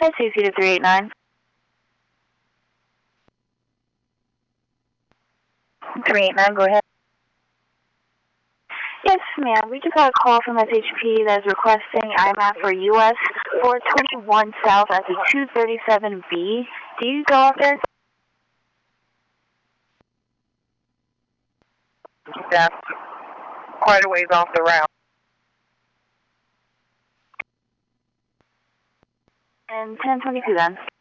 SCC to 389. 389, go ahead. Yes, ma'am. We just got a call from SHP that's requesting IMAP for US 421 South at the 237B. Do you go up there? That's quite a ways off the route. And 1022 then.